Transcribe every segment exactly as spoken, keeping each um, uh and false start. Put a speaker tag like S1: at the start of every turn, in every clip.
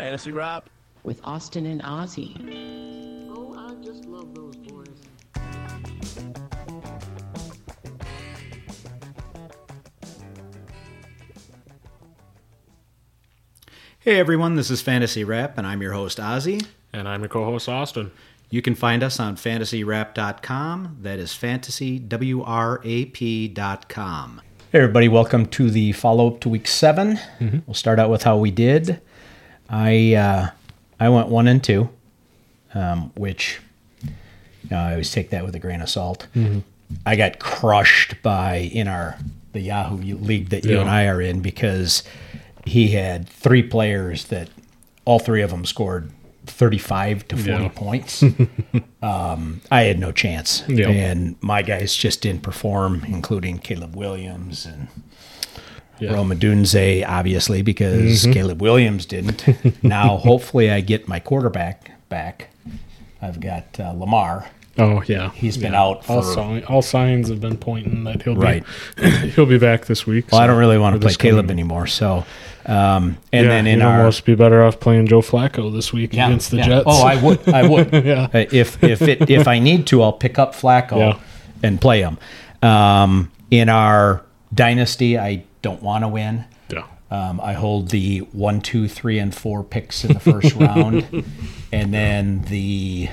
S1: Fantasy Rap
S2: with Austin and Ozzy.
S3: Oh, I just love those boys.
S4: Hey everyone, this is Fantasy Rap, and I'm your host Ozzy.
S5: And I'm your co-host Austin.
S4: You can find us on fantasy rap dot com. That is fantasy, W R A P dot com. Hey everybody, welcome to the follow-up to week seven. Mm-hmm. We'll start out with how we did. I uh, I went one and two, um, which you know, I always take that with a grain of salt. Mm-hmm. I got crushed by in our the Yahoo league that you yeah. and I are in because he had three players that all three of them scored thirty-five to forty yeah. points. um, I had no chance. Yeah. And my guys just didn't perform, including Caleb Williams and yeah. Rome Odunze, obviously, because mm-hmm. Caleb Williams didn't. Now, hopefully I get my quarterback back. I've got uh, Lamar.
S5: Oh, yeah.
S4: He's been
S5: yeah.
S4: out for...
S5: All, sign, all signs have been pointing that he'll
S4: right.
S5: be he'll be back this week.
S4: Well,
S5: so
S4: I don't really want to play Caleb
S5: coming.
S4: anymore, so... Um, and
S5: yeah,
S4: then in
S5: you'd
S4: our...
S5: almost be better off playing Joe Flacco this week
S4: yeah,
S5: against the
S4: yeah.
S5: Jets.
S4: Oh, I would. I would.
S5: yeah.
S4: If if it, if I need to, I'll pick up Flacco
S5: yeah.
S4: and play him. Um, in our Dynasty, I don't want to win.
S5: Yeah.
S4: Um, I hold the one, two, three, and four picks in the first round. And then the...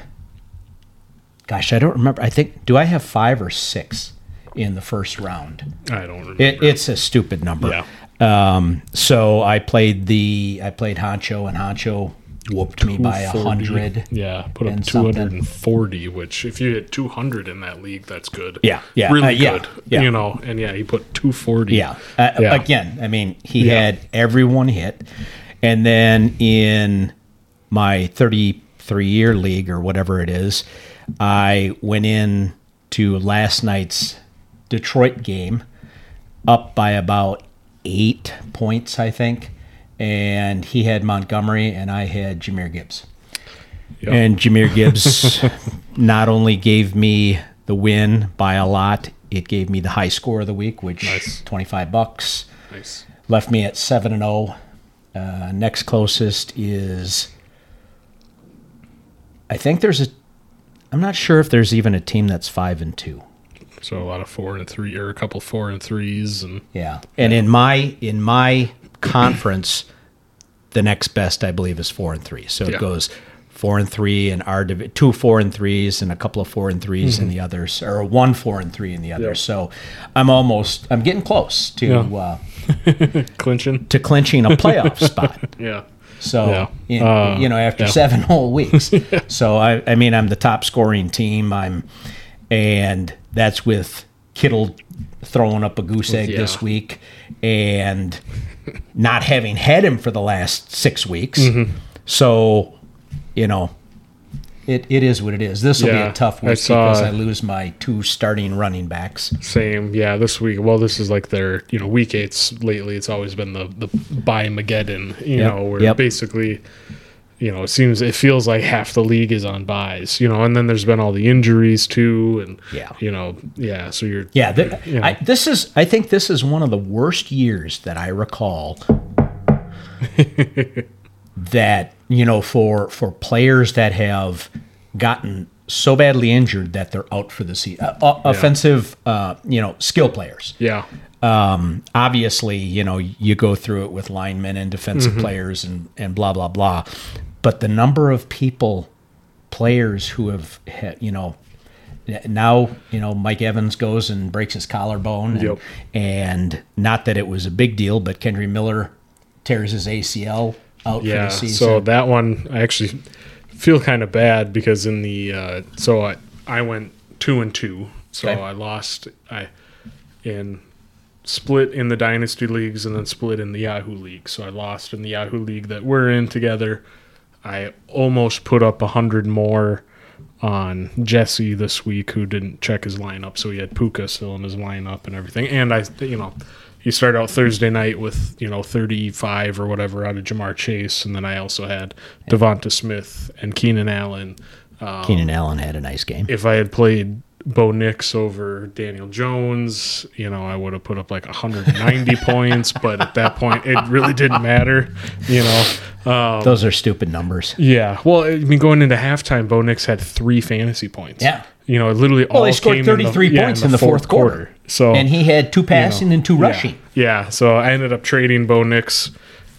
S4: Gosh, I don't remember. I think... Do I have five or six in the first round?
S5: I don't remember.
S4: It, it's a stupid number.
S5: Yeah.
S4: Um, so I played the I played Honcho, and Honcho whooped me by a hundred.
S5: Yeah, put up two hundred and forty. Which, if you hit two hundred in that league, that's good.
S4: Yeah, yeah,
S5: really
S4: uh, yeah,
S5: good.
S4: Yeah.
S5: You know, and yeah, he put two forty.
S4: Yeah. Uh,
S5: yeah.
S4: Again, I mean, he
S5: yeah.
S4: had everyone hit, and then in my thirty-three year league or whatever it is, I went in to last night's Detroit game up by about eight points, I think, and he had Montgomery and I had Jahmyr Gibbs. Yep. And Jahmyr Gibbs not only gave me the win by a lot, it gave me the high score of the week, which
S5: nice.
S4: twenty-five bucks.
S5: Nice.
S4: Left me at seven and oh. Uh, next closest is, I think there's a, I'm not sure if there's even a team that's five and two.
S5: So a lot of four and three, or a couple four and threes, and
S4: yeah. And in my in my conference, the next best I believe is four and three. So it
S5: yeah.
S4: goes four and three in our divi- two four and threes, and a couple of four and threes mm-hmm. in the others, or one four and three in the others. Yeah. So I'm almost I'm getting close to
S5: yeah.
S4: uh,
S5: clinching
S4: to clinching a playoff spot.
S5: Yeah.
S4: So
S5: yeah.
S4: in,
S5: uh,
S4: you know, after
S5: yeah.
S4: seven whole weeks. So I I mean I'm the top scoring team. I'm and that's with Kittle throwing up a goose egg
S5: yeah.
S4: this week and not having had him for the last six weeks. Mm-hmm. So, you know, it, it is what it is. This will
S5: yeah,
S4: be a tough week I saw, because I lose my two starting running backs.
S5: Same. Yeah, this week. Well, this is like their, you know, week eights lately. It's always been the, the buy-mageddon, you
S4: yep.
S5: know, where
S4: yep.
S5: basically... You know, it seems it feels like half the league is on buys. You know, and then there's been all the injuries too, and
S4: yeah,
S5: you know, yeah. So you're
S4: yeah. The,
S5: you know.
S4: I, this is I think this is one of the worst years that I recall. That you know, for for players that have gotten so badly injured that they're out for the season, uh, yeah. offensive, uh, you know, skill players.
S5: Yeah.
S4: Um, obviously, you know, you go through it with linemen and defensive
S5: mm-hmm.
S4: players and, and blah, blah, blah. But the number of people, players who have, had, you know, now, you know, Mike Evans goes and breaks his collarbone. And,
S5: yep.
S4: and not that it was a big deal, but Kendry Miller tears his A C L out
S5: yeah,
S4: for the season.
S5: So that one, I actually feel kind of bad because in the, uh, so I, I went two and two. So
S4: okay.
S5: I lost, I, in, split in the Dynasty leagues and then split in the Yahoo league. So I lost in the Yahoo league that we're in together. I almost put up a hundred more on Jesse this week, who didn't check his lineup, so he had Puka still in his lineup and everything. And I, you know, he started out Thursday night with you know thirty-five or whatever out of Jamar Chase, and then I also had Devonta Smith and Keenan Allen.
S4: Um, Keenan Allen had a nice game.
S5: If I had played Bo Nix over Daniel Jones, you know, I would have put up like one hundred ninety points, but at that point, it really didn't matter, you know. Um,
S4: Those are stupid numbers.
S5: Yeah. Well, I mean, going into halftime, Bo Nix had three fantasy points.
S4: Yeah.
S5: You know, it literally
S4: Well,
S5: all
S4: he scored
S5: came
S4: thirty-three
S5: in the,
S4: points
S5: yeah,
S4: in the fourth, quarter.
S5: So
S4: And he had two passing
S5: you know,
S4: and two
S5: yeah.
S4: rushing.
S5: Yeah. So I ended up trading Bo Nix.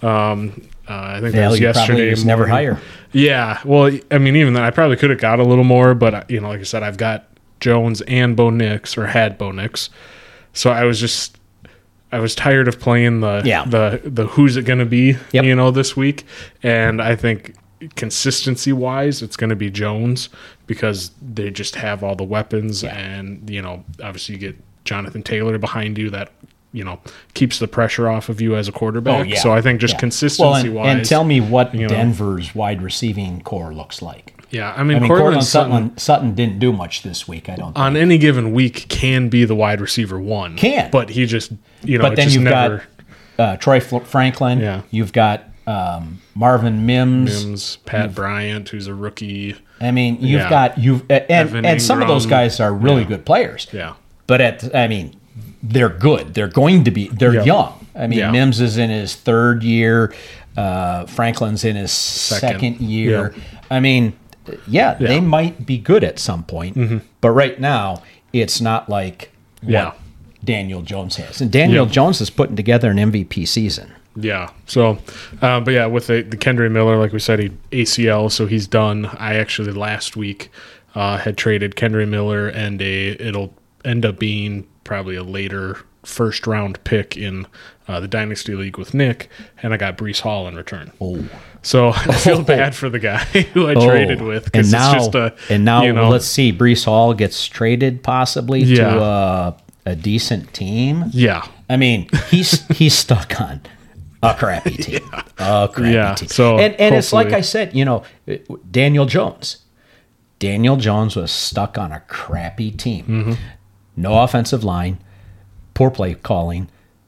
S5: Um, uh, I think that was
S4: Value
S5: yesterday.
S4: probably was never
S5: morning.
S4: higher.
S5: Yeah. Well, I mean, even then, I probably could have got a little more, but, you know, like I said, I've got Jones and Bo Nix, or had Bo Nix. So I was just, I was tired of playing the,
S4: Yeah.
S5: the, the who's it going to be,
S4: Yep.
S5: you know, this week. And I think consistency wise, it's going to be Jones because they just have all the weapons.
S4: Yeah.
S5: And, you know, obviously you get Jonathan Taylor behind you that, you know, keeps the pressure off of you as a quarterback.
S4: Oh, yeah.
S5: So I think just
S4: Yeah.
S5: consistency
S4: well, and,
S5: wise.
S4: and tell me what
S5: you know.
S4: Denver's wide receiving core looks like.
S5: yeah, I mean,
S4: I mean,
S5: Cortland
S4: Cortland
S5: Sutton,
S4: Sutton, Sutton didn't do much this week, I don't think.
S5: on any given week can be the wide receiver one.
S4: Can.
S5: But he just, you know,
S4: But
S5: it
S4: then
S5: just
S4: you've
S5: never.
S4: got uh, Troy Fl- Franklin.
S5: Yeah.
S4: You've got um, Marvin Mims.
S5: Mims, Pat Bryant, who's a rookie.
S4: I mean, you've
S5: Yeah.
S4: got you've and,
S5: Evan
S4: and some of those
S5: Ingram.
S4: guys are really
S5: Yeah.
S4: good players.
S5: Yeah.
S4: But at I mean, they're good. They're going to be. They're
S5: Yeah.
S4: young. I mean,
S5: Yeah.
S4: Mims is in his third year. Uh, Franklin's in his second, year.
S5: Yeah.
S4: I mean, yeah, they
S5: Yeah. Mm-hmm.
S4: might be good at some point. But right now, it's not like what
S5: Yeah.
S4: Daniel Jones has. And Daniel
S5: Yeah.
S4: Jones is putting together an M V P season.
S5: Yeah. So, uh, but yeah, with the, the Kendry Miller, like we said, he A C L, so he's done. I actually last week uh, had traded Kendry Miller and a it'll end up being probably a later first round pick in uh, the Dynasty League with Nick, and I got Breece Hall in return.
S4: Oh.
S5: So I feel bad for the guy who I traded with
S4: and
S5: because it's
S4: now,
S5: just a
S4: and now
S5: you know,
S4: let's see, Breece Hall gets traded possibly
S5: Yeah.
S4: to a, a decent team.
S5: yeah.
S4: I mean, he's he's stuck on a crappy team, a crappy
S5: Yeah,
S4: team.
S5: so
S4: and and it's like
S5: hopefully-
S4: I said, you know, Daniel Jones. Daniel Jones was stuck on a crappy team.
S5: Mm-hmm.
S4: No offensive line, poor play calling,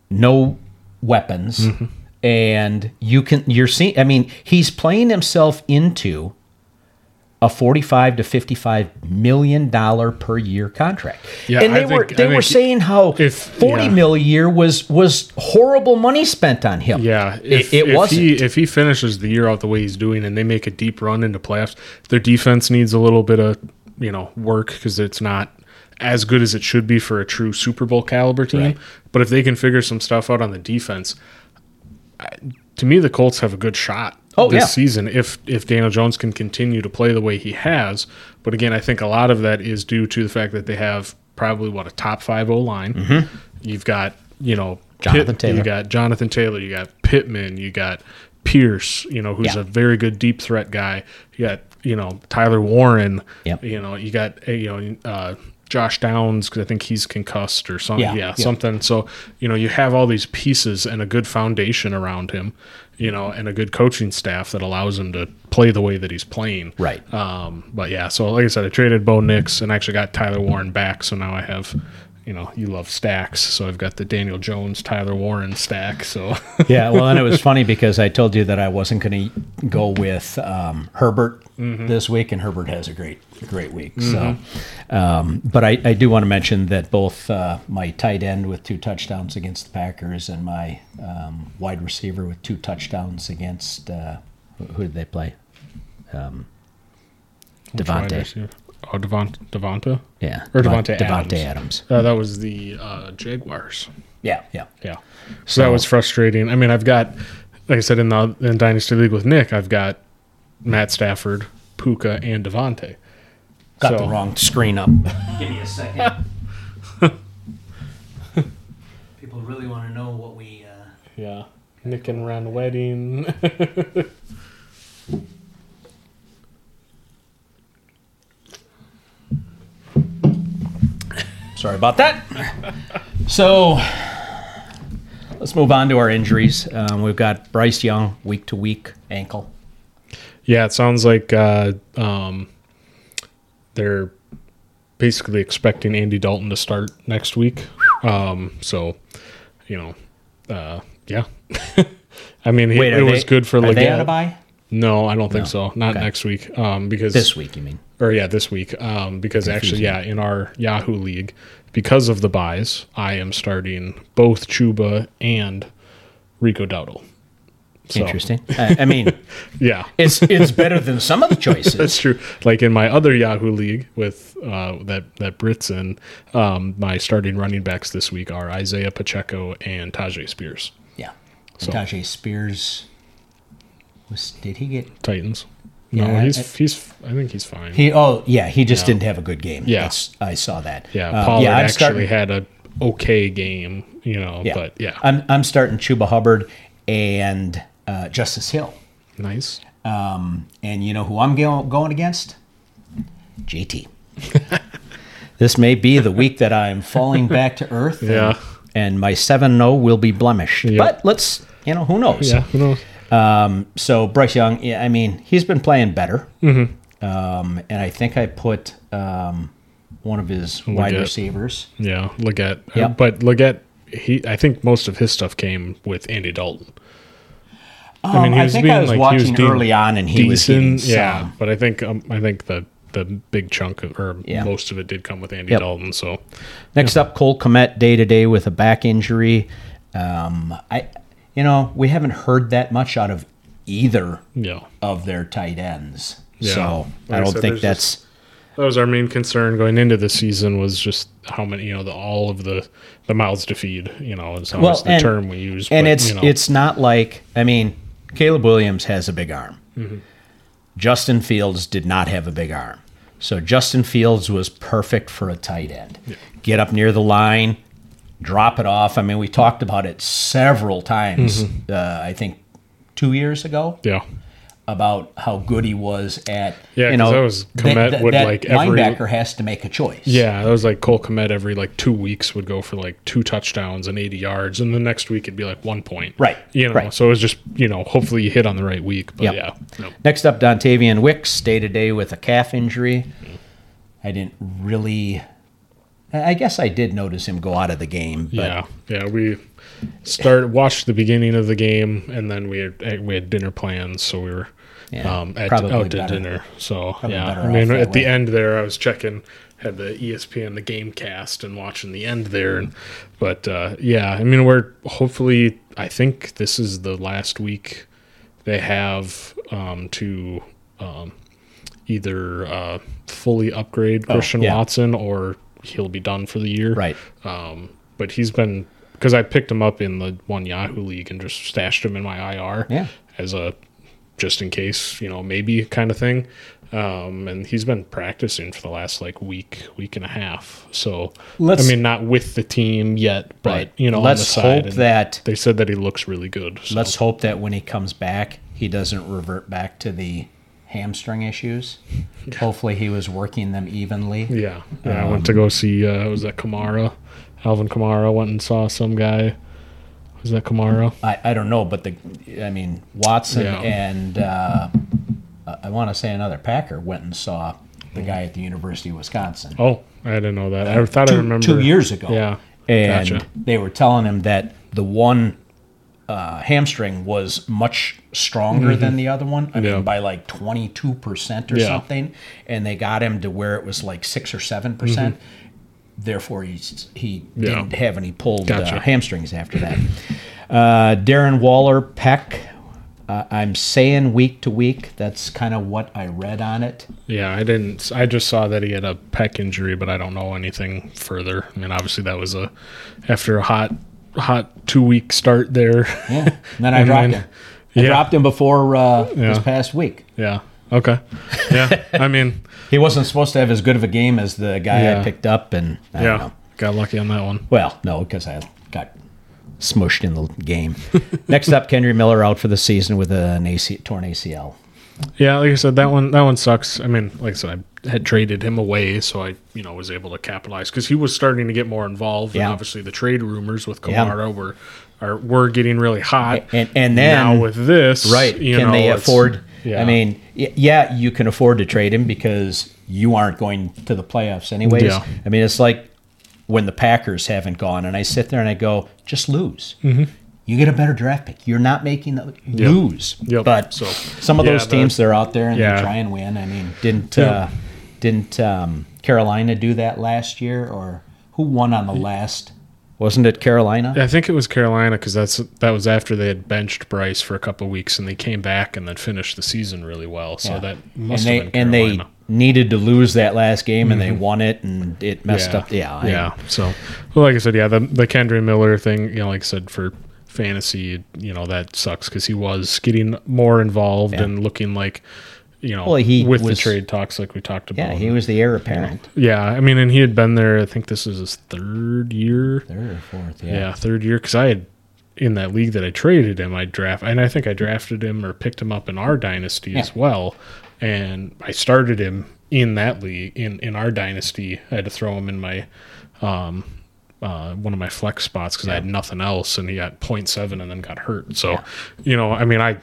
S4: no weapons,
S5: Mm-hmm.
S4: and you can you're seeing. I mean, he's playing himself into a forty-five to fifty-five million dollar per year contract.
S5: Yeah,
S4: and they
S5: I
S4: were
S5: think-
S4: they
S5: I
S4: were
S5: think
S4: saying how
S5: if-
S4: forty
S5: yeah.
S4: mil a year was was horrible money spent on him.
S5: Yeah,
S4: it,
S5: if,
S4: it
S5: if
S4: wasn't.
S5: He, if he finishes the year out the way he's doing, and they make a deep run into playoffs, their defense needs a little bit of you know work because it's not as good as it should be for a true Super Bowl caliber team.
S4: Right.
S5: But if they can figure some stuff out on the defense, I, to me, the Colts have a good shot
S4: Oh,
S5: this
S4: yeah.
S5: season if if Daniel Jones can continue to play the way he has. But again, I think a lot of that is due to the fact that they have probably what a top five O line. You've got you know
S4: Jonathan
S5: Pitt-
S4: Taylor.
S5: You got Jonathan Taylor. You got Pittman. You got Pierce. You know who's
S4: Yeah.
S5: a very good deep threat guy. You got you know Tyler Warren.
S4: Yep.
S5: You know you got uh, you know uh, Josh Downs because I think he's concussed or something.
S4: Yeah,
S5: Yeah,
S4: yeah.
S5: something. So you know you have all these pieces and a good foundation around him. You know, and a good coaching staff that allows him to play the way that he's playing.
S4: Right.
S5: Um, but yeah, so like I said, I traded Bo Nix and actually got Tyler Warren back. So now I have, you know, you love stacks. So I've got the Daniel Jones, Tyler Warren stack. So
S4: Yeah, well, and it was funny because I told you that I wasn't going to go with um, Herbert this week, and Herbert has a great, great week. So, um, but I, I do want to mention that both uh, my tight end with two touchdowns against the Packers and my um, wide receiver with two touchdowns against uh, who, who did they play? Um, Devontae.
S5: Oh, Devont, Devonta?
S4: Yeah,
S5: Or Devontae
S4: Devontae
S5: Adams.
S4: Adams.
S5: Uh, that was the uh, Jaguars.
S4: Yeah, yeah.
S5: Yeah. So, that was frustrating. I mean, I've got, like I said, in the in Dynasty League with Nick, I've got Matt Stafford, Puka, and Devontae.
S4: Got
S5: So-
S4: the wrong screen up. Give me a second. People really want to know what we. Uh...
S5: Yeah. Nick and Ron wedding.
S4: Sorry about that. So let's move on to our injuries. Um, we've got Bryce Young, week to week ankle.
S5: Yeah, it sounds like uh, um, they're basically expecting Andy Dalton to start next week. Um, so, you know, uh, yeah. I mean,
S4: Wait,
S5: it, it
S4: are
S5: was
S4: they-
S5: good for
S4: Are they
S5: Leggett.
S4: on a bye?
S5: No, I don't think
S4: No.
S5: so. Not
S4: Okay.
S5: next week. Um, because
S4: This week, you mean?
S5: or yeah, this week. Um, because actually, yeah, in our Yahoo League, because of the buys, I am starting both Chuba and Rico Dowdle. So,
S4: Interesting. I, I mean,
S5: yeah,
S4: it's it's better than some of the choices.
S5: That's true. Like in my other Yahoo League with uh, that that Brit's in, um, my starting running backs this week are Isaiah Pacheco and Tajay Spears.
S4: Yeah.
S5: So-
S4: Tajay Spears was did he get
S5: Titans.
S4: Yeah,
S5: no, he's
S4: I-
S5: he's. I think he's fine.
S4: he oh yeah, he just
S5: Yeah.
S4: didn't have a good game.
S5: Yeah.
S4: That's, I saw that.
S5: yeah,
S4: Uh,
S5: Pollard
S4: I'm
S5: actually
S4: starting-
S5: had a okay game. You know,
S4: Yeah.
S5: but yeah,
S4: I'm I'm starting Chuba Hubbard and uh, Justice Hill.
S5: nice.
S4: Um, and you know who I'm go- going against? J T. This may be the week that I'm falling back to earth.
S5: Yeah.
S4: And, and my seven and oh will be blemished.
S5: Yep.
S4: But let's, you know, who knows?
S5: Yeah, who knows?
S4: Um, so Bryce Young, yeah, I mean, he's been playing better.
S5: Mm-hmm.
S4: Um, and I think I put um, one of his wide
S5: Leggett.
S4: receivers.
S5: Yeah, Leggett.
S4: Yep.
S5: But Leggett, he. I think most of his stuff came with Andy Dalton.
S4: Um,
S5: I mean, he
S4: I
S5: was
S4: think
S5: being
S4: I was
S5: like he was
S4: watching
S5: being
S4: early on, and he was getting
S5: decent. Yeah,
S4: some.
S5: but I think um, I think the the big chunk of, or
S4: Yeah.
S5: most of it did come with Andy
S4: Yep.
S5: Dalton. So
S4: Next up, Cole Kmet day to day with a back injury. Um, I, you know, we haven't heard that much out of either
S5: yeah,
S4: of their tight ends.
S5: Yeah.
S4: So
S5: Like
S4: I
S5: I
S4: don't
S5: said,
S4: think
S5: there's
S4: that's
S5: that was our main concern going into the season was just how many you know the all of the the mouths to feed. You know, is
S4: well,
S5: always the
S4: and,
S5: term we use.
S4: and
S5: but,
S4: it's
S5: you know,
S4: it's not like I mean, Caleb Williams has a big arm.
S5: Mm-hmm.
S4: Justin Fields did not have a big arm. So Justin Fields was perfect for a tight end. Get up near the line, drop it off. I mean, we talked about it several times,
S5: Mm-hmm.
S4: uh, I think two years ago,
S5: yeah.
S4: about how good he was at,
S5: Yeah,
S4: you
S5: 'cause
S4: know,
S5: that was-
S4: th-
S5: Kmet
S4: th-
S5: would,
S4: that
S5: like, every-
S4: linebacker has to make a choice.
S5: Yeah, that was like Cole Kmet every like two weeks would go for like two touchdowns and eighty yards, and the next week it'd be like one point.
S4: Right,
S5: You know,
S4: right.
S5: so it was just you know hopefully you hit on the right week. But
S4: Yep.
S5: yeah, no.
S4: Next up, Dontavian Wicks, day to day with a calf injury. I didn't really. I guess I did notice him go out of the game. But
S5: yeah, yeah. We started watched the beginning of the game, and then we had we had dinner plans, so we were
S4: Yeah,
S5: um, at,
S4: probably
S5: out to
S4: better.
S5: dinner. So
S4: Probably
S5: yeah,
S4: better
S5: I mean
S4: off that
S5: at the
S4: way.
S5: end there, I was checking had the E S P N the game cast and watching the end there, and but uh, yeah, I mean we're hopefully I think this is the last week they have um, to um, either uh, fully upgrade Christian
S4: Oh, yeah.
S5: Watson or he'll be done for the year.
S4: Right.
S5: Um, but he's been because I picked him up in the one Yahoo league and just stashed him in my I R
S4: Yeah.
S5: as a just in case, you know, maybe kind of thing. Um, and he's been practicing for the last like week, week and a half. So
S4: Let's-
S5: I mean, not with the team yet, but
S4: Right.
S5: you know,
S4: Let's
S5: on the side.
S4: hope
S5: And
S4: that
S5: they said that he looks really good. So.
S4: let's hope that when he comes back, he doesn't revert back to the hamstring issues. Hopefully, he was working them evenly.
S5: Yeah, yeah. I went to go see. Uh, was that Kamara? Alvin Kamara went and saw some guy. Was that Kamara?
S4: I, I don't know, but the I mean Watson
S5: Yeah.
S4: and uh, I want to say another Packer went and saw the guy at the University of Wisconsin
S5: Oh, I didn't know that. I thought
S4: two,
S5: I remember
S4: two years ago.
S5: Yeah,
S4: and
S5: gotcha.
S4: they were telling him that the one uh, hamstring was much stronger than the other one. I
S5: Mm-hmm. Yeah.
S4: mean, by like twenty-two percent or
S5: Yeah.
S4: something, and they got him to where it was like six or seven percent. Therefore, he he
S5: Mm-hmm. Yeah.
S4: didn't have any pulled
S5: Gotcha.
S4: uh, hamstrings after that. Uh, Darren Waller, Peck. Uh, I'm saying week to week. That's kind of what I read on it.
S5: Yeah, I didn't. I just saw that he had a pec injury, but I don't know anything further. I mean, obviously that was a after a hot, hot two week start there.
S4: Yeah. And then I
S5: And
S4: dropped
S5: then-
S4: him. I
S5: yeah.
S4: dropped him before uh, this
S5: Yeah.
S4: past week.
S5: Yeah. Okay. Yeah. I mean,
S4: He wasn't supposed to have as good of a game as the guy
S5: Yeah.
S4: I picked up, and I don't
S5: yeah,
S4: know.
S5: got lucky on that one.
S4: Well, no, because I got smushed in the game. Next up, Kendry Miller out for the season with an A C, torn A C L.
S5: Yeah, like I said, that one that one sucks. I mean, like I said, I had traded him away, so I you know was able to capitalize because he was starting to get more involved.
S4: Yeah.
S5: And obviously, the trade rumors with
S4: Yeah.
S5: Kamara were are were getting really hot.
S4: And and then
S5: now with this,
S4: right?
S5: you
S4: Can
S5: know,
S4: they
S5: it's-
S4: afford?
S5: Yeah.
S4: I mean, y- yeah, you can afford to trade him because you aren't going to the playoffs anyways.
S5: Yeah.
S4: I mean, it's like when the Packers haven't gone, and I sit there and I go, just lose. Mm-hmm. You get a better draft pick. You're not making the lose.
S5: Yep.
S4: But
S5: So,
S4: some of
S5: yeah,
S4: those
S5: the-
S4: teams, they're out there and
S5: yeah.
S4: they try and win. I mean, didn't
S5: Yeah.
S4: uh, Didn't um, Carolina do that last year, or who won on the last? Wasn't it Carolina?
S5: I think it was Carolina because that's that was after they had benched Bryce for a couple of weeks and they came back and then finished the season really well. So
S4: Yeah.
S5: that must
S4: and they
S5: have been
S4: and
S5: Carolina.
S4: they needed to lose that last game, and they won it, and it messed
S5: yeah.
S4: up. Yeah, I-
S5: yeah. So, well, like I said, yeah, the the Kendra Miller thing, you know, like I said, for fantasy, you know, that sucks because he was getting more involved
S4: Yeah.
S5: and looking like, you know,
S4: Well, he
S5: with
S4: was-
S5: the trade talks like we talked about.
S4: yeah. He was the heir apparent.
S5: Yeah, I mean, and he had been there. I think this is his third year.
S4: Third or fourth,
S5: Yeah,
S4: yeah.
S5: third year because I had in that league that I traded him, I draft, and I think I drafted him or picked him up in our dynasty
S4: Yeah.
S5: as well, and I started him in that league in in our dynasty. I had to throw him in my um uh one of my flex spots because I had nothing else, and he got point seven and then got hurt. So,
S4: Yeah.
S5: you know, I mean, I.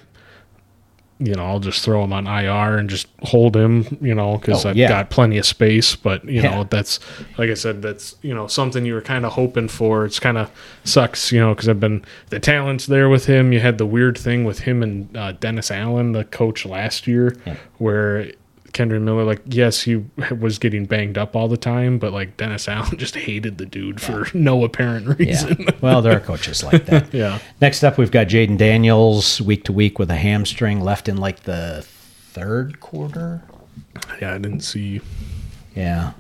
S5: You know, I'll just throw him on I R and just hold him, you know, because
S4: Oh,
S5: I've
S4: yeah.
S5: got plenty of space. But, you
S4: Yeah.
S5: know, that's, like I said, that's, you know, something you were kind of hoping for. It's kind of sucks, you know, because I've been, the talent's there with him. You had the weird thing with him and uh, Dennis Allen, the coach last year,
S4: Yeah.
S5: where Kendra Miller, like, yes, he was getting banged up all the time, but, like, Dennis Allen just hated the dude for no apparent
S4: Yeah.
S5: reason.
S4: Well, there are coaches like that.
S5: Yeah.
S4: Next up, we've got Jaden Daniels week to week with a hamstring, left in like the third quarter.
S5: Yeah, I didn't see.
S4: Yeah.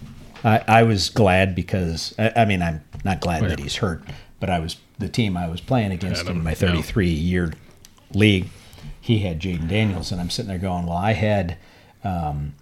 S4: I, I was glad because, I, I mean, I'm not glad
S5: Oh,
S4: that
S5: yeah.
S4: he's hurt, but I was the team I was playing against
S5: Had him,
S4: in my
S5: yeah.
S4: thirty-three year league. He had Jaden Daniels, and I'm sitting there going, well, I had um,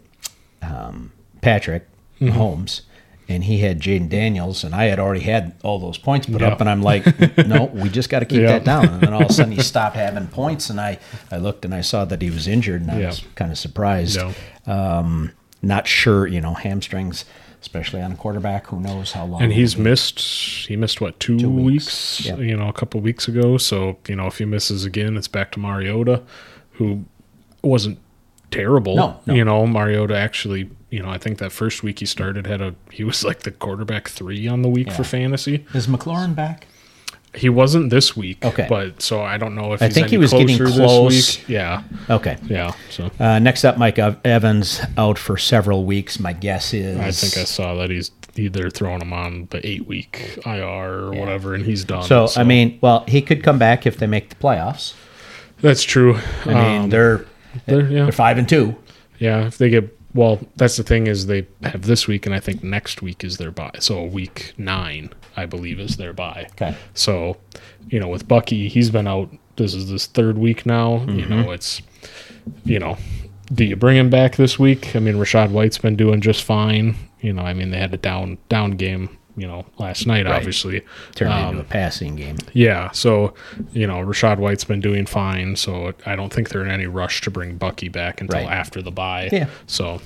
S4: um, Patrick
S5: Mm-hmm.
S4: Holmes, and he had Jaden Daniels, and I had already had all those points put
S5: Yeah.
S4: up, and I'm like, no, we just got to keep
S5: Yeah.
S4: that down. And then all of a sudden he stopped having points, and I, I looked and I saw that he was injured, and I
S5: Yeah.
S4: was kind of surprised.
S5: No.
S4: Um, not sure, you know, hamstrings, especially on a quarterback, who knows how long.
S5: And he's
S4: it'll be.
S5: missed, he missed what, two,
S4: Two weeks.
S5: weeks,
S4: Yep.
S5: you know, a couple weeks ago. So, you know, if he misses again, it's back to Mariota, who wasn't terrible.
S4: No, no.
S5: You know, Mariota actually, you know, I think that first week he started had a, he was like the quarterback three on the week
S4: Yeah.
S5: for fantasy.
S4: Is McLaurin back?
S5: He wasn't this week.
S4: Okay.
S5: But so I don't know if
S4: I
S5: he's
S4: think
S5: any
S4: he was getting
S5: closer
S4: close.
S5: this week. Yeah.
S4: Okay.
S5: Yeah. So
S4: Uh, next up, Mike Ev- Evans out for several weeks. My guess is.
S5: I think I saw that he's either throwing him on the eight week I R or whatever, and he's done.
S4: So, I mean, well, he could come back if they make the playoffs.
S5: that's true.
S4: I mean,
S5: Um,
S4: they're
S5: they're, yeah.
S4: they're five and two.
S5: Yeah, if they get well, that's the thing is they have this week, and I think next week is their bye. So week nine, I believe, is their bye.
S4: Okay.
S5: So, you know, with Bucky, he's been out. This is this third week now. You
S4: Mm-hmm.
S5: know, it's, you know, do you bring him back this week? I mean, Rashad White's been doing just fine. You know, I mean, they had a down down game. You know, last night,
S4: Right.
S5: obviously.
S4: Turned
S5: Um,
S4: into a passing game.
S5: Yeah, so, you know, Rashad White's been doing fine, so I don't think they're in any rush to bring Bucky back until
S4: Right.
S5: after the bye.
S4: Yeah.
S5: So,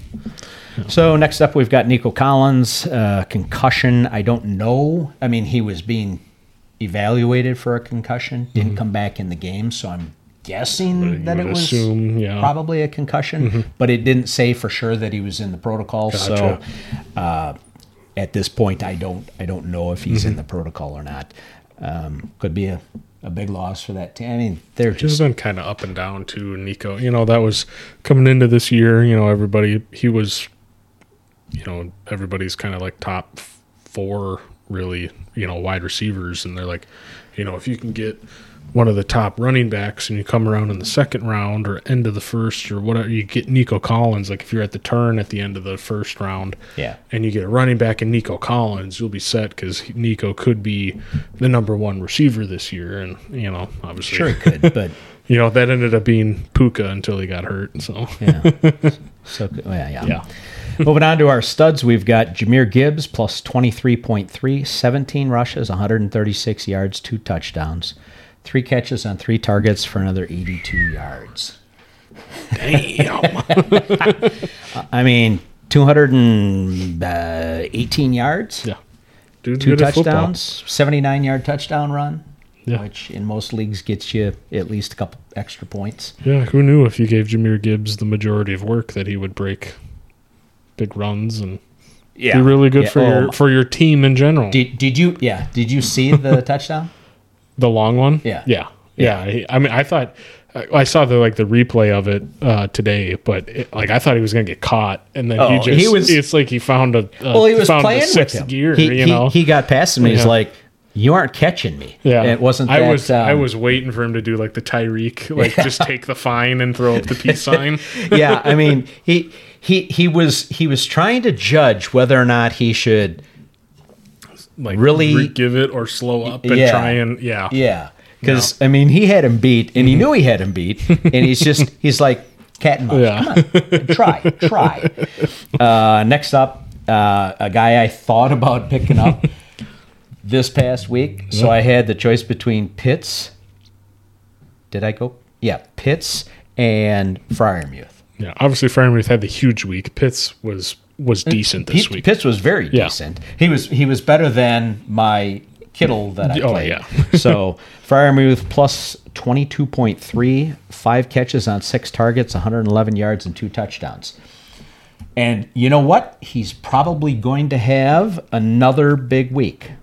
S4: So next up, we've got Nico Collins, uh, concussion. I don't know. I mean, he was being evaluated for a concussion. Didn't come back in the game, so I'm guessing
S5: Mm-hmm. you
S4: that it
S5: would
S4: was
S5: assume, yeah.
S4: probably a concussion. But it didn't say for sure that he was in the protocol. So
S5: Gotcha.
S4: uh, at this point, I don't I don't know if he's
S5: Mm-hmm.
S4: in the protocol or not. Um, could be a, a big loss for that team. I mean, they're
S5: He's
S4: just
S5: been kind of up and down too, Nico. You know, that was coming into this year, you know, everybody, he was, you know, everybody's kind of like top four, really, you know, wide receivers. And they're like, you know, if you can get one of the top running backs and you come around in the second round or end of the first or whatever, you get Nico Collins. Like if you're at the turn at the end of the first round,
S4: yeah.
S5: and you get a running back in Nico Collins, you'll be set because Nico could be the number one receiver this year. And, you know, obviously,
S4: Sure, he could, but
S5: you know, that ended up being Puka until he got hurt. So,
S4: yeah. So well, yeah,
S5: yeah.
S4: Moving on to our studs, we've got Jahmyr Gibbs plus twenty-three point three, seventeen rushes, one hundred thirty-six yards, two touchdowns, three catches on three targets for another eighty-two yards.
S5: Damn.
S4: I mean, two hundred eighteen yards,
S5: Yeah. Dude's
S4: two
S5: good at football.
S4: touchdowns, seventy-nine yard touchdown run,
S5: Yeah.
S4: which in most leagues gets you at least a couple extra points.
S5: Yeah. Who knew if you gave Jahmyr Gibbs the majority of work that he would break big runs and
S4: Yeah.
S5: be really good
S4: Yeah.
S5: for
S4: Oh,
S5: your for your team in general.
S4: Did, did you, yeah, did you see the touchdown?
S5: The long one?
S4: Yeah.
S5: Yeah. Yeah. He- I mean, I thought, I, I saw the like the replay of it uh, today, but it, like I thought he was going to get caught, and then
S4: Oh,
S5: he just
S4: he was-
S5: it's like he found a, a
S4: Well, he was
S5: found
S4: playing
S5: the
S4: with
S5: sixth
S4: him.
S5: gear,
S4: he,
S5: you
S4: he,
S5: know.
S4: he got past him. And he's
S5: Yeah.
S4: like, "You aren't catching me."
S5: Yeah,
S4: And it wasn't. That,
S5: I was.
S4: Um,
S5: I was waiting for him to do like the Tyreek, like just take the fine and throw up the peace sign.
S4: yeah, I mean, he he he was he was trying to judge whether or not he should.
S5: Like
S4: Really-
S5: re- give it or slow up and
S4: Yeah.
S5: try and yeah.
S4: Yeah, because I mean, he had him beat, and he knew he had him beat, and he's just he's like cat and mouse.
S5: Yeah.
S4: Come on, try, try. Uh, next up, uh, a guy I thought about picking up this past week. So I had the choice between Pitts. Did I go? Yeah, Pitts and Freiermuth.
S5: Yeah, obviously Freiermuth had the huge week. Pitts was was decent this
S4: P-
S5: week.
S4: Pitts was very
S5: Yeah.
S4: decent. He was he was better than my Kittle that I
S5: Oh,
S4: played.
S5: yeah.
S4: So Freiermuth plus twenty-two point three, five catches on six targets, one hundred eleven yards, and two touchdowns. And you know what? He's probably going to have another big week.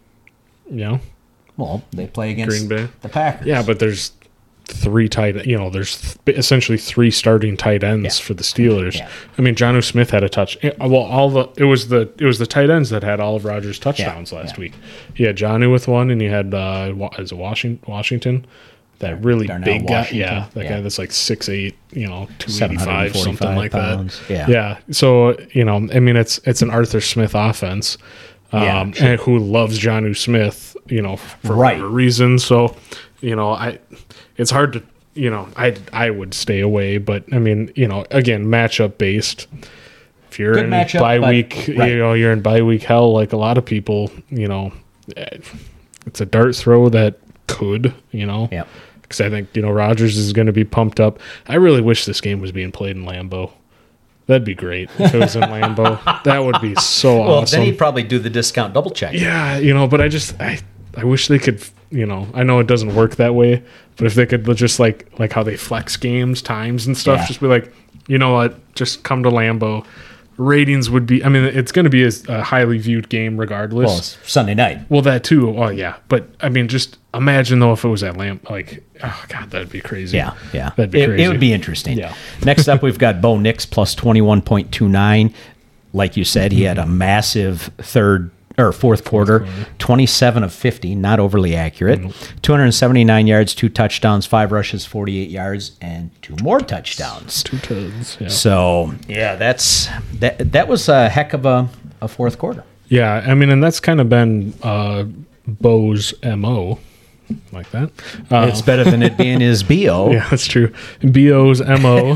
S5: Yeah,
S4: Well, they play against
S5: Green Bay.
S4: the Packers.
S5: yeah, but there's three tight. You know, there's th- essentially three starting tight ends
S4: Yeah.
S5: for the Steelers.
S4: Yeah.
S5: I mean, Jonnu Smith had a touch. eh, Well, all the it was the it was the tight ends that had all of Rodgers' touchdowns
S4: Yeah,
S5: last
S4: yeah.
S5: week. You had Jonnu with one, and you had uh, Wa- is it Washington? Washington. That really
S4: Darnell
S5: big guy,
S4: Washington,
S5: yeah, that
S4: yeah.
S5: guy that's like six eight, you know, two eighty five, something
S4: seven
S5: like
S4: pounds.
S5: that.
S4: Yeah.
S5: yeah. So you know, I mean, it's it's an Arthur Smith offense, um,
S4: Yeah, sure.
S5: and who loves Jonnu Smith, you know, for
S4: Right.
S5: whatever reason. So, you know, I it's hard to, you know, I I would stay away, but I mean, you know, again, matchup based. If you're
S4: Good
S5: in
S4: matchup,
S5: bye
S4: but-
S5: week,
S4: right.
S5: you know, you're in bye week hell, like a lot of people, you know, eh, it's a dart throw that could, you know.
S4: Yep.
S5: Because I think, you know, Rodgers is going to be pumped up. I really wish this game was being played in Lambeau. That'd be great if it was in Lambeau. That would be so
S4: Well,
S5: awesome.
S4: then he'd probably do the discount double check.
S5: Yeah, you know, but I just I I wish they could, you know, I know it doesn't work that way, but if they could just like like how they flex games, times and stuff,
S4: Yeah.
S5: just be like, you know what, just come to Lambeau. Ratings would be, I mean, it's going to be a, a highly viewed game regardless.
S4: Well, it's Sunday night.
S5: Well, that too. Oh, yeah. But I mean, just imagine though if it was at Lamb, like, oh god, that'd be crazy.
S4: Yeah, yeah.
S5: That'd be
S4: it,
S5: crazy.
S4: It would be interesting.
S5: Yeah.
S4: Next up, we've got Bo Nix plus twenty-one point two nine. Like you said, he had a massive third or fourth quarter, twenty-seven of fifty, not overly accurate. two hundred seventy-nine yards, two touchdowns, five rushes, forty-eight yards, and two more touchdowns.
S5: Two tuds. Yeah.
S4: So, yeah, that's that. That was a heck of a, a fourth quarter.
S5: Yeah, I mean, and that's kind of been uh, Bo's M O, like that. Uh,
S4: It's better than it being his B O.
S5: yeah, that's true. B O's M O.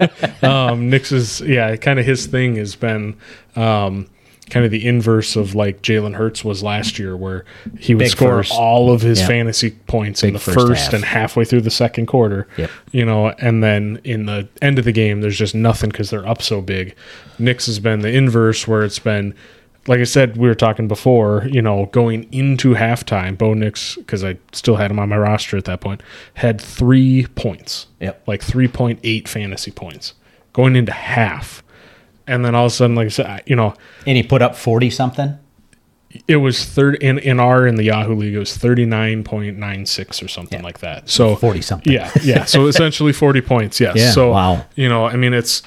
S5: um, Nix's, yeah, kind of his thing has been um, kind of the inverse of like Jalen Hurts was last year, where he would
S4: Big
S5: score
S4: first.
S5: all of his
S4: Yeah.
S5: fantasy points in
S4: Big
S5: the
S4: first
S5: first,
S4: half.
S5: and halfway through the second quarter.
S4: Yep.
S5: You know, and then in the end of the game, there's just nothing because they're up so big. Nix has been the inverse, where it's been, like I said, we were talking before, you know, going into halftime, Bo Nix, because I still had him on my roster at that point, had three points.
S4: Yep.
S5: Like three point eight fantasy points going into half. And then all of a sudden, like I said, I- you know,
S4: And he put up forty something.
S5: it was third in, in our, in the Yahoo League, it was thirty-nine point nine six or something
S4: Yeah.
S5: like that. So
S4: forty something.
S5: Yeah. Yeah. So essentially forty points. Yes.
S4: Yeah,
S5: So,
S4: wow.
S5: you know, I mean, it's,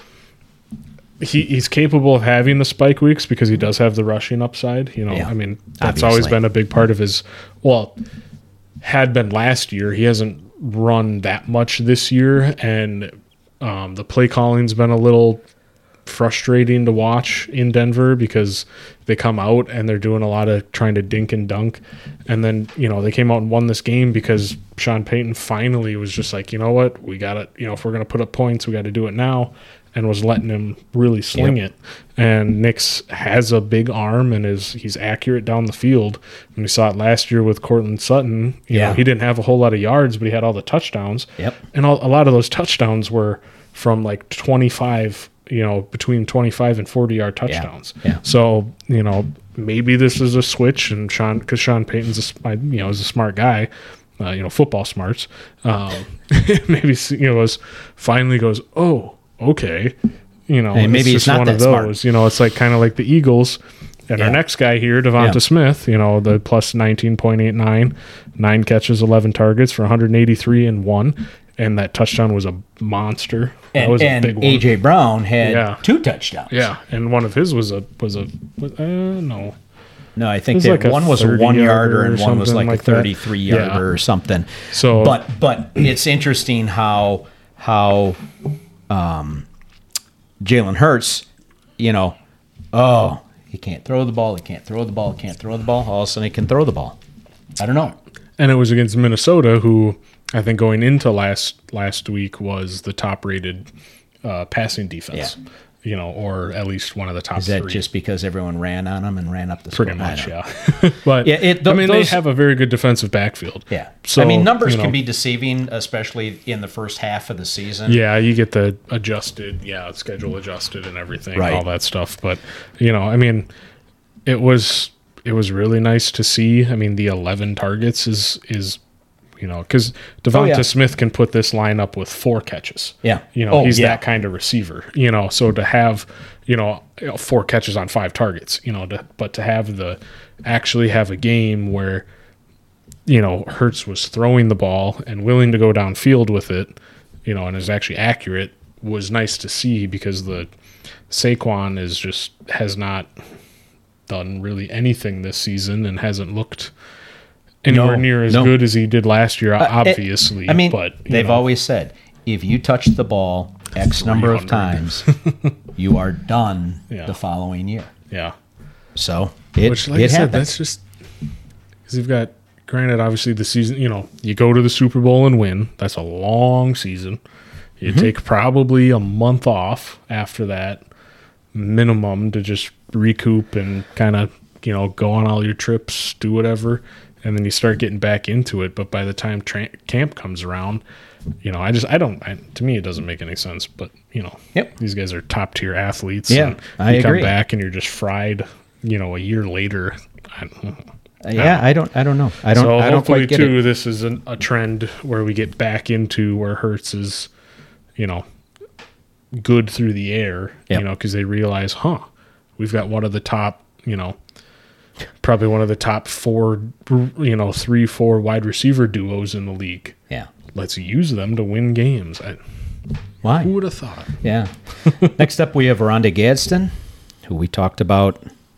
S5: he, he's capable of having the spike weeks because he does have the rushing upside. You know,
S4: Yeah,
S5: I mean, that's always
S4: obviously.
S5: been a big part of his, well, had been last year. He hasn't run that much this year. And um, the play calling's been a little frustrating to watch in Denver because they come out and they're doing a lot of trying to dink and dunk. And then, you know, they came out and won this game because Sean Payton finally was just like, you know what, we got to, you know, if we're going to put up points, we got to do it now. And was letting him really sling
S4: Yep.
S5: it. And Nix has a big arm and is he's accurate down the field. And we saw it last year with Cortland Sutton. You
S4: Yeah.
S5: know, he didn't have a whole lot of yards, but he had all the touchdowns.
S4: Yep.
S5: And all, a lot of those touchdowns were from like twenty-five, you know, between twenty-five and forty yard touchdowns.
S4: Yeah.
S5: So, you know, maybe this is a switch and Sean, because Sean Payton's, a, s- you know, is a smart guy, uh, you know, football smarts. Um, maybe, you know, was finally goes, oh, okay. You know,
S4: Hey, maybe
S5: it's
S4: it's
S5: just
S4: not
S5: one of
S4: that smart.
S5: those, you know, it's like kind of like the Eagles. And
S4: Yeah.
S5: our next guy here, Devonta
S4: Yeah.
S5: Smith, you know, the plus nineteen point eight nine, nine catches, eleven targets for one hundred eighty-three and one. and that touchdown was a monster. That
S4: And,
S5: was a
S4: and
S5: big one.
S4: A J Brown had
S5: Yeah.
S4: two touchdowns.
S5: Yeah, and one of his was a was a was, uh, no.
S4: No, I
S5: It
S4: think
S5: was
S4: that
S5: like a
S4: one was a
S5: thirty
S4: one yarder
S5: yarder
S4: and
S5: or
S4: one was
S5: something
S4: like,
S5: like
S4: a
S5: that.
S4: thirty-three yarder
S5: Yeah.
S4: or something.
S5: So-
S4: but but it's interesting how how um, Jalen Hurts, you know, oh, he can't throw the ball, he can't throw the ball, he can't throw the ball. All of a sudden, he can throw the ball. I don't know.
S5: And it was against Minnesota, who I think going into last last week was the top rated uh, passing defense.
S4: Yeah.
S5: You know, or at least one of the top
S4: Is that
S5: three.
S4: just because everyone ran on him and ran up the
S5: Pretty
S4: score? I
S5: much,
S4: don't know.
S5: yeah. But
S4: Yeah, it-
S5: I mean,
S4: those-
S5: they have a very good defensive backfield.
S4: Yeah.
S5: So
S4: I mean, numbers
S5: you know,
S4: can be deceiving, especially in the first half of the season.
S5: Yeah, you get the adjusted, yeah, schedule adjusted and everything,
S4: Right.
S5: all that stuff. But you know, I mean, it was it was really nice to see. I mean, the eleven targets is is you know because Devonta
S4: Oh, yeah.
S5: Smith can put this line up with four catches.
S4: Yeah.
S5: You know,
S4: Oh,
S5: he's
S4: yeah.
S5: that kind of receiver. You know, so to have you know four catches on five targets, you know, to, but to have the actually have a game where you know Hurts was throwing the ball and willing to go downfield with it, you know, and is actually accurate, was nice to see because the Saquon is just has not done really anything this season and hasn't looked anywhere
S4: No,
S5: near as
S4: no.
S5: good as he did last year.
S4: Uh, it-
S5: obviously,
S4: I mean,
S5: but you
S4: they've
S5: know,
S4: always said if you touch the ball X number of
S5: three
S4: times,
S5: hundred.
S4: you are done
S5: Yeah.
S4: the following year.
S5: yeah.
S4: So it,
S5: Which, like
S4: it
S5: I said,
S4: happens.
S5: that's just because you've got. Granted, obviously the season. You know, you go to the Super Bowl and win. That's a long season. You
S4: Mm-hmm.
S5: take probably a month off after that, minimum, to just recoup and kind of you know go on all your trips, do whatever, and then you start getting back into it. But by the time tra- camp comes around, you know, I just I don't. I, to me, it doesn't make any sense. But you know,
S4: Yep.
S5: these guys are top tier athletes.
S4: Yeah,
S5: and
S4: I
S5: you
S4: agree.
S5: come back and you're just fried. You know, a year later. I don't know.
S4: Uh, yeah, I don't. I don't know. I don't.
S5: So
S4: I don't
S5: hopefully,
S4: quite get
S5: too,
S4: it.
S5: this is an, a trend where we get back into where Hertz is, you know, good through the air.
S4: Yep.
S5: You know, because they realize, huh, we've got one of the top, you know, probably one of the top four, you know, three, four wide receiver duos in the league.
S4: Yeah.
S5: Let's use them to win games. I,
S4: Why?
S5: who would have thought?
S4: Yeah. Next up, we have Rhonda Gadsden, who we talked about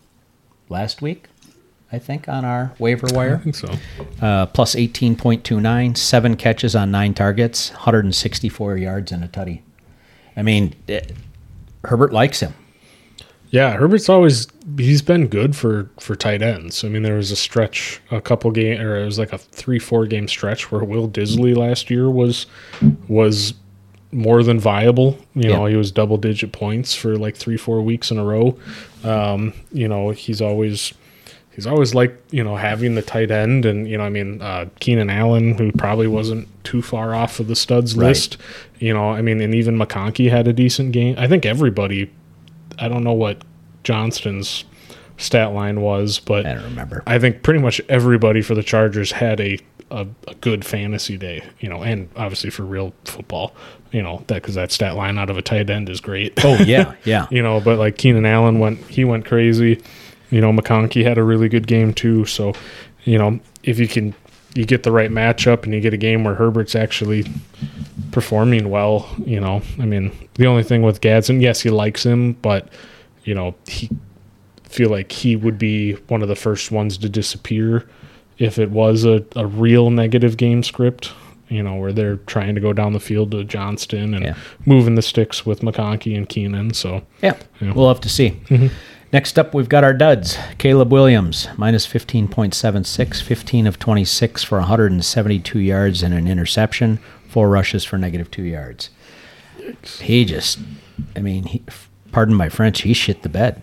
S4: last week, I think, on our waiver
S5: I
S4: wire.
S5: think so.
S4: Uh, plus eighteen point two nine, seven catches on nine targets, one hundred sixty-four yards and a tutty. I mean, eh, Herbert likes him.
S5: Yeah, Herbert's always he's been good for for tight ends. I mean, there was a stretch, a couple game, or it was like a three four game stretch where Will Disley last year was was more than viable. You know,
S4: Yeah.
S5: he was double digit points for like three four weeks in a row. Um, you know, he's always he's always like you know having the tight end, and you know, I mean, uh, Keenan Allen, who probably wasn't too far off of the studs
S4: Right.
S5: list. You know, I mean, and even McConkey had a decent game. I think everybody. I don't know what Johnston's stat line was, but
S4: I don't remember.
S5: I think pretty much everybody for the Chargers had a, a, a good fantasy day, you know, and obviously for real football, you know, that because that stat line out of a tight end is great.
S4: Oh, yeah, yeah.
S5: you know, but like Keenan Allen went, he went crazy. You know, McConkey had a really good game too. So, you know, if you can, you get the right matchup and you get a game where Herbert's actually performing well, you know, I mean, the only thing with Gadsden, yes, he likes him, but, you know, he feel like he would be one of the first ones to disappear if it was a, a real negative game script, you know, where they're trying to go down the field to Johnston and
S4: Yeah.
S5: moving the sticks with McConkey and Keenan. So,
S4: Yeah,
S5: Yeah.
S4: we'll have to see. Next up, we've got our duds. Caleb Williams, minus fifteen point seven six, fifteen of twenty-six for one hundred seventy-two yards and an interception, four rushes for negative two yards. He just, I mean, he, pardon my French, he shit the bed.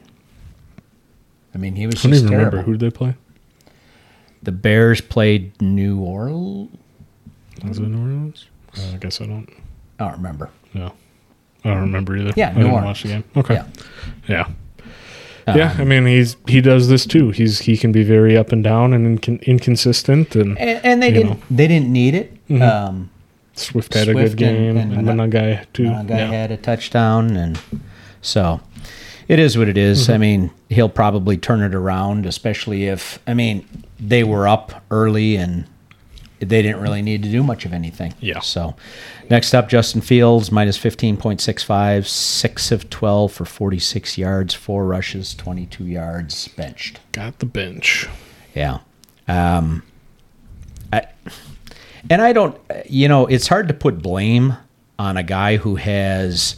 S4: I mean, he was
S5: I don't
S4: just
S5: even
S4: terrible.
S5: remember who did they play.
S4: The Bears played New Orleans?
S5: Was it New Orleans? Uh, I guess I don't.
S4: I don't remember.
S5: No, I don't remember either.
S4: Yeah,
S5: I
S4: New
S5: didn't
S4: Orleans.
S5: watch the game. Okay.
S4: Yeah.
S5: Yeah.
S4: Um,
S5: yeah, I mean he's he does this too. He's he can be very up and down and incon- inconsistent. And,
S4: And, and they
S5: you
S4: didn't.
S5: know.
S4: They didn't need it.
S5: Mhm.
S4: Um,
S5: Swift had a
S4: Swift
S5: good
S4: and-
S5: game,
S4: and
S5: and,
S4: Mana-
S5: Managai too.
S4: One guy
S5: yeah.
S4: had a touchdown, and so it is what it is.
S5: Mm-hmm.
S4: I mean, he'll probably turn it around, especially if I mean they were up early, and they didn't really need to do much of anything.
S5: Yeah.
S4: So next up, Justin Fields, minus fifteen point six five, six of twelve for forty-six yards, four rushes, twenty-two yards, benched.
S5: Got the bench.
S4: Yeah. Um, I, and I don't, you know, it's hard to put blame on a guy who has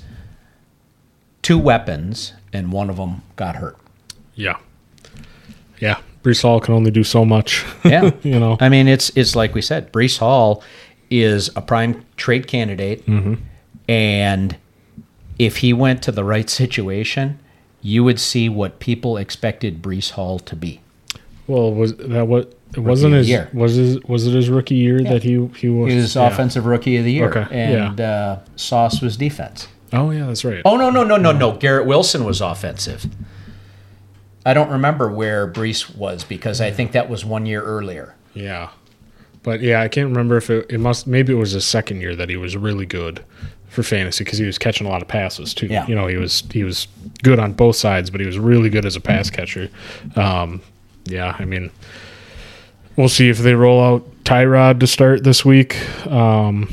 S4: two weapons and one of them got hurt.
S5: Yeah. Yeah. Brees Hall can only do so much.
S4: Yeah.
S5: You know,
S4: I mean, it's it's like we said, Brees Hall is a prime trade candidate.
S5: Mm-hmm.
S4: And if he went to the right situation, you would see what people expected Brees Hall to be.
S5: well, was that what it wasn't
S4: of the
S5: his
S4: year.
S5: was his was it his rookie year
S4: Yeah.
S5: that he he was
S4: He was
S5: yeah.
S4: offensive rookie of the year.
S5: Okay,
S4: And uh, Sauce was defense.
S5: Oh yeah, that's right.
S4: Oh, no, no, no, no, no. Garrett Wilson was offensive. I don't remember where Brees was because I think that was one year earlier.
S5: Yeah. But yeah, I can't remember if it, it must, maybe it was his second year that he was really good for fantasy because he was catching a lot of passes too.
S4: Yeah.
S5: You know, he was, he was good on both sides, but he was really good as a pass catcher. Um, yeah, I mean, we'll see if they roll out Tyrod to start this week. Um,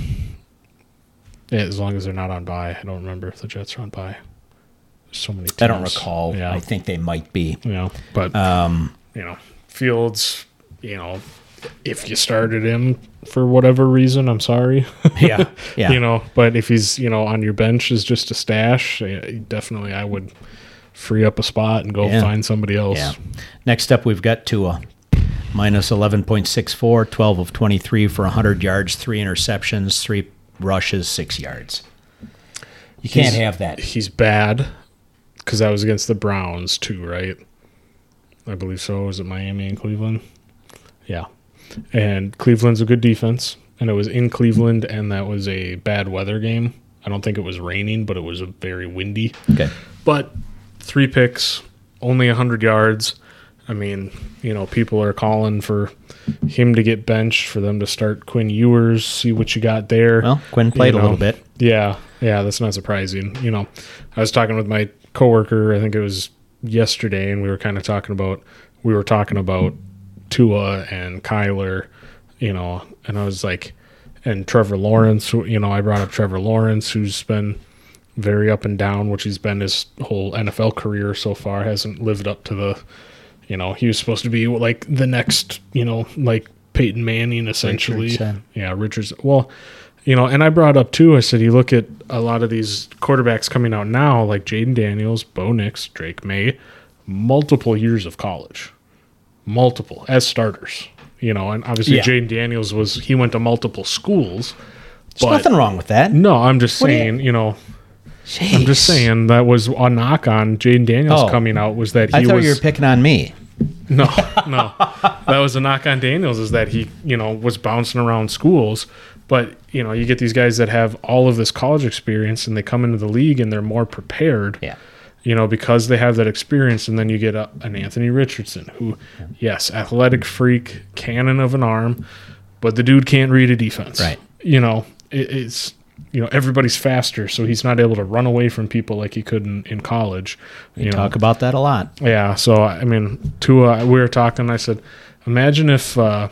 S5: yeah, as long as they're not on bye. I don't remember if the Jets are on bye. There's so many teams.
S4: I don't recall.
S5: Yeah.
S4: I think they might be.
S5: You know, but
S4: Um,
S5: you know, Fields, you know, if you started him for whatever reason, I'm sorry.
S4: Yeah, yeah.
S5: You know, but if he's, you know, on your bench is just a stash, yeah, definitely I would free up a spot and go
S4: Yeah.
S5: find somebody else.
S4: Yeah. Next up, we've got Tua. Minus eleven point six four, twelve of twenty-three for one hundred yards, three interceptions, three rushes, six yards. You can't
S5: He's-
S4: have that.
S5: He's bad because that was against the Browns too, right? I believe so. Was it Miami and Cleveland? Yeah. And Cleveland's a good defense, and it was in Cleveland, and that was a bad weather game. I don't think it was raining, but it was a very windy.
S4: Okay.
S5: But three picks, only one hundred yards. I mean, you know, people are calling for him to get benched, for them to start Quinn Ewers, see what you got there.
S4: Well, Quinn played
S5: You
S4: a little
S5: know,
S4: bit.
S5: Yeah, yeah, that's not surprising. You know, I was talking with my coworker, I think it was yesterday, and we were kind of talking about, we were talking about Tua and Kyler, you know, and I was like, and Trevor Lawrence, who- you know, I brought up Trevor Lawrence, who's been very up and down, which he's been his whole N F L career so far, hasn't lived up to the, you know, he was supposed to be like the next, you know, like Peyton Manning essentially.
S4: Richardson.
S5: Yeah, Richards. Well, you know, and I brought up too, I said, you look at a lot of these quarterbacks coming out now, like Jaden Daniels, Bo Nix, Drake May, multiple years of college, multiple as starters, you know, and obviously
S4: Yeah.
S5: Jaden Daniels was, he went to multiple schools.
S4: There's nothing wrong with that.
S5: No, I'm just
S4: What do you-
S5: saying, you know, I'm just
S4: Jeez.
S5: saying that was a knock on Jaden Daniels
S4: Oh.
S5: coming out was that he
S4: I thought
S5: was
S4: you were picking on me.
S5: no, no. That was a knock on Daniels is that he, you know, was bouncing around schools. But, you know, you get these guys that have all of this college experience and they come into the league and they're more prepared,
S4: Yeah.
S5: you know, because they have that experience. And then you get a, an Anthony Richardson who, yes, athletic freak, cannon of an arm, but the dude can't read a defense.
S4: Right.
S5: You know, it, it's, you know, everybody's faster, so he's not able to run away from people like he could in, in college.
S4: We
S5: You know,
S4: talk about that a lot.
S5: yeah, so I mean, Tua, we were talking. I said, imagine if, uh,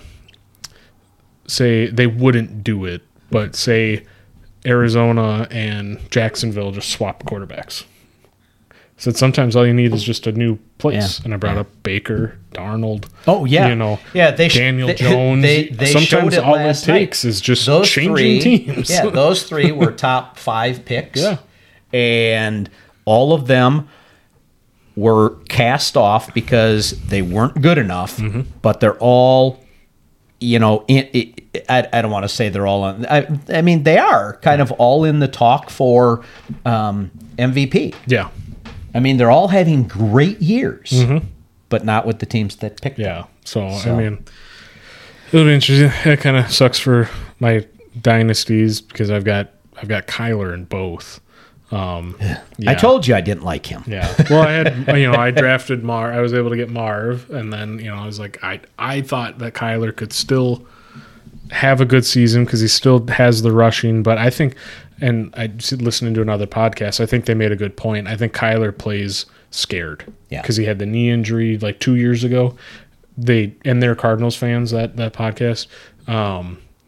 S5: say, they wouldn't do it, but say Arizona and Jacksonville just swap quarterbacks. So sometimes all you need is just a new place.
S4: Yeah.
S5: And I brought up Baker, Darnold.
S4: Oh yeah,
S5: You know,
S4: yeah. They sh-
S5: Daniel
S4: they-
S5: Jones.
S4: They, they
S5: Sometimes
S4: showed it
S5: all it
S4: last
S5: takes
S4: night.
S5: is just
S4: those
S5: changing
S4: three,
S5: teams.
S4: Yeah, those three were top five picks.
S5: Yeah.
S4: And all of them were cast off because they weren't good enough.
S5: Mm-hmm.
S4: But they're all, you know, in, it, I, I don't want to say they're all on. I, I mean, they are kind of all in the talk for um, M V P.
S5: Yeah.
S4: I mean, they're all having great years, but not with the teams that picked them.
S5: Mm-hmm. Yeah. So,
S4: So-
S5: I mean, it'll be interesting. It kind of sucks for my dynasties because I've got I've got Kyler in both. Um,
S4: I
S5: yeah.
S4: told you I didn't like him.
S5: Yeah. Well, I had you know I drafted Mar. I was able to get Marv, and then you know I was like I I thought that Kyler could still have a good season because he still has the rushing, but I think. And I just listening to another podcast, I think they made a good point. I think Kyler plays scared
S4: Yeah.
S5: because he had the knee injury like two years ago. They and they're Cardinals fans that that podcast. Um,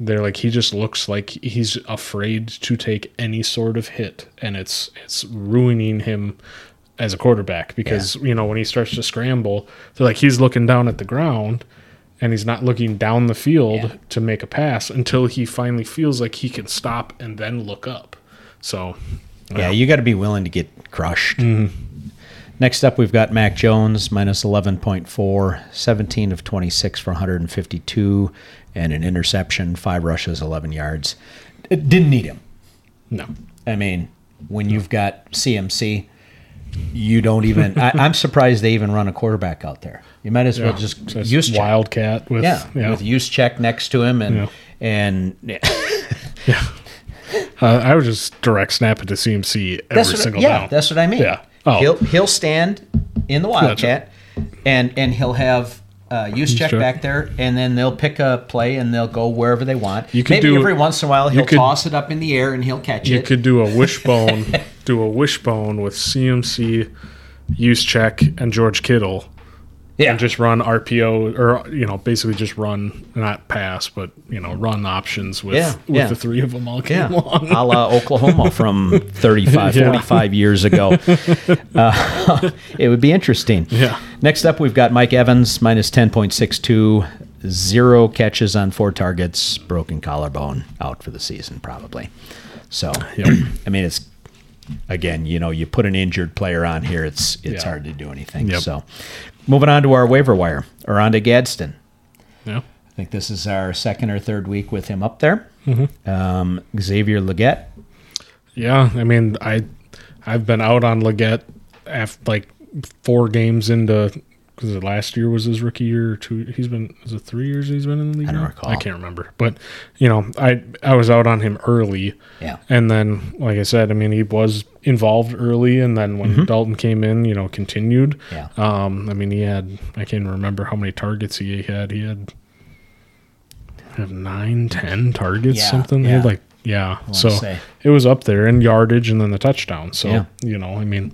S5: they're like, he just looks like he's afraid to take any sort of hit, and it's it's ruining him as a quarterback because, yeah. you know, when he starts to scramble, they're like, he's looking down at the ground and he's not looking down the field yeah. to make a pass until he finally feels like he can stop and then look up. So,
S4: yeah, know. you got to be willing to get crushed.
S5: Mm-hmm.
S4: Next up, we've got Mac Jones, minus eleven point four, seventeen of twenty-six for one hundred fifty-two, and an interception, five rushes, eleven yards. It didn't need him.
S5: No.
S4: I mean, when you've got C M C, you don't even... I, I'm surprised they even run a quarterback out there. You might as well
S5: yeah.
S4: just
S5: so
S4: use
S5: Wildcat with...
S4: Yeah,
S5: yeah.
S4: with use check next to him, and...
S5: Yeah.
S4: and yeah.
S5: yeah. Uh, I would just direct snap it to C M C every
S4: that's what,
S5: single
S4: yeah,
S5: down.
S4: that's what I mean.
S5: Yeah. Oh.
S4: He'll he'll stand in the Wildcat,
S5: right.
S4: and and he'll have uh, use check
S5: check.
S4: back there, and then they'll pick a play and they'll go wherever they want.
S5: You could
S4: Maybe
S5: do,
S4: every once in a while he'll
S5: could,
S4: toss it up in the air and he'll catch
S5: you
S4: it.
S5: You could do a wishbone, do a wishbone with C M C, use check, and George Kittle.
S4: Yeah.
S5: And just run R P O, or, you know, basically just run, not pass, but, you know, run options with,
S4: yeah,
S5: with
S4: yeah.
S5: the three of them all game
S4: yeah.
S5: long.
S4: A la Oklahoma from thirty-five,
S5: yeah.
S4: forty-five years ago. Uh, it would be interesting.
S5: Yeah.
S4: Next up, we've got Mike Evans, minus ten point six two, zero catches on four targets, broken collarbone, out for the season probably. So,
S5: yep.
S4: I mean, it's, again, you know, you put an injured player on here, it's it's
S5: yeah.
S4: hard to do anything.
S5: Yep.
S4: So, moving on to our waiver wire, or on to Gadsden.
S5: Yeah.
S4: I think this is our second or third week with him up there.
S5: Mm-hmm.
S4: Um, Xavier Legette.
S5: Yeah, I mean, I, I've been out on Legette after like four games into, because last year was his rookie year or two. He's been, is it three years he's been in the league?
S4: I don't
S5: now?
S4: recall.
S5: I can't remember. But, you know, I I was out on him early.
S4: Yeah.
S5: And then, like I said, I mean, he was involved early, and then when
S4: Mm-hmm.
S5: Dalton came in, you know, continued.
S4: Yeah.
S5: Um, I mean, he had, I can't remember how many targets he had. He had, had nine, ten targets,
S4: Yeah,
S5: something. He
S4: yeah.
S5: had like, yeah.
S4: wanna
S5: So
S4: say.
S5: it was up there in yardage and then the touchdown. So,
S4: Yeah.
S5: you know, I mean,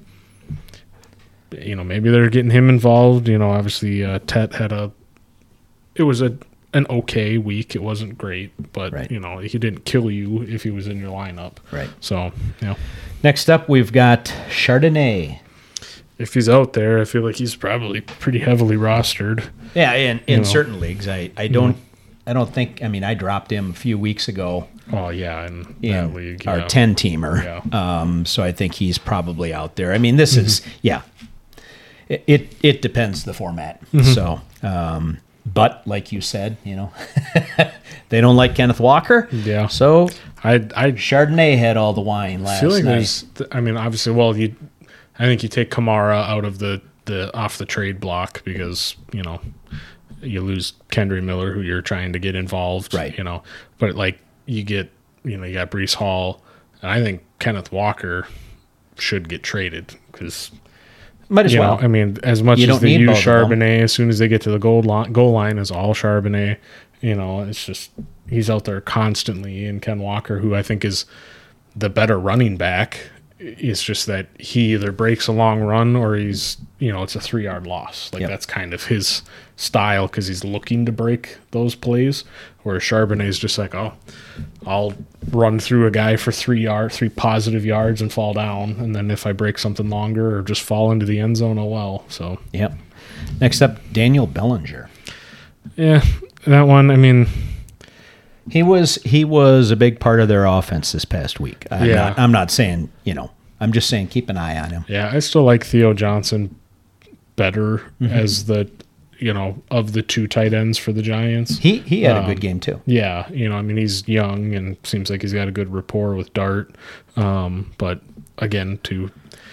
S5: you know, maybe they're getting him involved. You know, obviously, uh, Tet had a, it was a an okay week. It wasn't great, but,
S4: Right.
S5: you know, he didn't kill you if he was in your lineup.
S4: Right.
S5: So, you know,
S4: Next up, we've got Chardonnay.
S5: if he's out there, I feel like he's probably pretty heavily rostered.
S4: Yeah, in, in
S5: know.
S4: certain leagues, I, I don't I don't think. I mean, I dropped him a few weeks ago
S5: Oh, yeah, in,
S4: in
S5: that league.
S4: our
S5: yeah.
S4: ten teamer.
S5: Yeah.
S4: Um, so I think he's probably out there. I mean, this is
S5: Mm-hmm.
S4: yeah. It, it it depends the format.
S5: Mm-hmm.
S4: So, um, but like you said, you know, they don't like Kenneth Walker.
S5: Yeah.
S4: So
S5: I I
S4: Chardonnay had all the wine last
S5: feel like
S4: night.
S5: there's, I mean, obviously, well, you, I think you take Kamara out of the, the off the trade block because, you know, you lose Kendry Miller, who you're trying to get involved,
S4: Right.
S5: You know, but like you get, you know, you got Breece Hall, and I think Kenneth Walker should get traded because,
S4: Might as
S5: you
S4: well.
S5: know, I mean, as much
S4: You
S5: as
S4: don't
S5: they
S4: need
S5: use
S4: both of them.
S5: Charbonnet, as soon as they get to the goal line, goal line is all Charbonnet. You know, it's just he's out there constantly, and Ken Walker, who I think is the better running back, it's just that he either breaks a long run or he's, you know, it's a three yard loss. Like
S4: Yep.
S5: that's kind of his style because he's looking to break those plays. Where Charbonnet is just like, oh, I'll run through a guy for three yard, three positive yards and fall down, and then if I break something longer or just fall into the end zone, oh well. So
S4: Yep. Next up, Daniel Bellinger.
S5: yeah, that one. I mean,
S4: He was he was a big part of their offense this past week. I'm
S5: Yeah.
S4: not, I'm not saying, you know, I'm just saying keep an eye on him.
S5: yeah, I still like Theo Johnson better
S4: Mm-hmm.
S5: as the, you know, of the two tight ends for the Giants.
S4: He he had a
S5: Um,
S4: good game too.
S5: Yeah, you know, I mean, he's young and seems like he's got a good rapport with Dart. Um, but again, to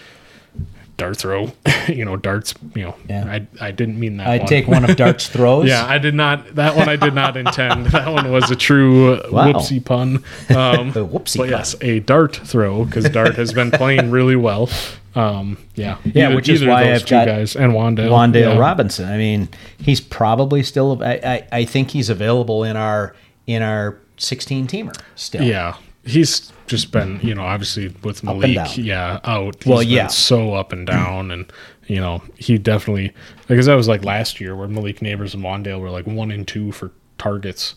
S5: Dart throw, you know, Dart's, you know,
S4: Yeah.
S5: I I didn't mean that.
S4: I
S5: one.
S4: take one of Dart's throws.
S5: Yeah, I did not. That one I did not intend. That one was a true uh,
S4: Wow.
S5: whoopsie pun. Um,
S4: A whoopsie
S5: but
S4: pun.
S5: yes, a Dart throw because Dart has been playing really well. Um, yeah,
S4: Yeah, which is
S5: either of
S4: why
S5: those
S4: I've
S5: two
S4: got
S5: guys and Wandale.
S4: Wandale
S5: yeah.
S4: Robinson. I mean, he's probably still. I, I I think he's available in our in our sixteen teamer still.
S5: Yeah, he's just been, you know, obviously with
S4: and
S5: Malik,
S4: down.
S5: yeah, out. He's
S4: Well,
S5: been
S4: yeah.
S5: so up and down, and you know, he definitely, because that was like last year where Malik Neighbors and Wandale were like one and two for targets,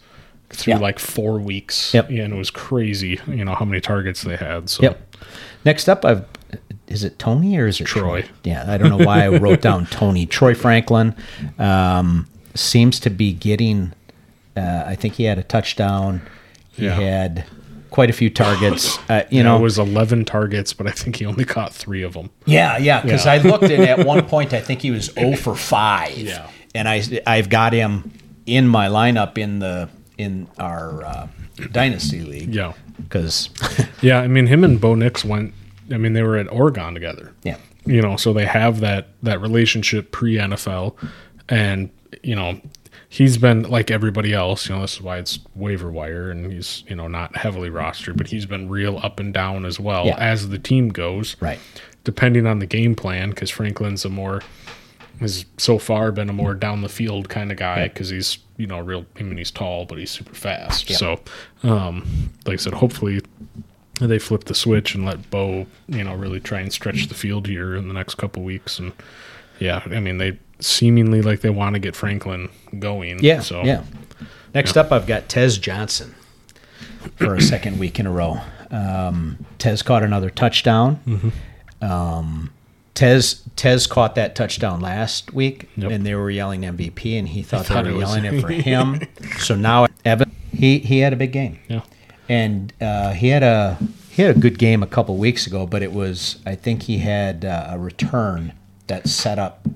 S5: through
S4: Yeah.
S5: like four weeks.
S4: Yep.
S5: Yeah, and it was crazy, you know, how many targets they had. So
S4: Yep. Next up, I've is it Tony or is it
S5: Troy?
S4: Troy? Yeah, I don't know why I wrote down Tony. Troy Franklin um, seems to be getting. Uh, I think he had a touchdown. He
S5: Yeah.
S4: had quite a few targets. Uh, you
S5: Yeah,
S4: know,
S5: it was eleven targets, but I think he only caught three of them.
S4: yeah, yeah. Because
S5: Yeah.
S4: I looked at at one point, I think he was zero for five.
S5: Yeah.
S4: and I I've got him in my lineup in the in our uh, dynasty league.
S5: Yeah.
S4: because
S5: Yeah, I mean, him and Bo Nix went, I mean, they were at Oregon together.
S4: yeah,
S5: You know, so they have that, that relationship pre-N F L. And, you know, he's been like everybody else, you know, this is why it's waiver wire and he's, you know, not heavily rostered, but he's been real up and down as well
S4: Yeah.
S5: as the team goes.
S4: right.
S5: Depending on the game plan, because Franklin's a more, has so far been a more down the field kind of guy because he's, you know, real, I mean, he's tall, but he's super fast.
S4: Yeah.
S5: So, um, like I said, hopefully they flip the switch and let Bo, you know, really try and stretch the field here in the next couple weeks. And yeah, I mean, they seemingly like they want to get Franklin going.
S4: Yeah,
S5: So
S4: yeah. Next
S5: yeah.
S4: up, I've got Tez Johnson for a second week in a row. Um, Tez caught another touchdown.
S5: Mm-hmm.
S4: Um, Tez Tez caught that touchdown last week,
S5: Yep.
S4: and they were yelling M V P, and he thought,
S5: thought
S4: they
S5: it
S4: were
S5: was-
S4: yelling it for him. So now Evan, he he had a big game,
S5: Yeah.
S4: and uh, he had a he had a good game a couple weeks ago, but it was I think he had uh, a return that set up.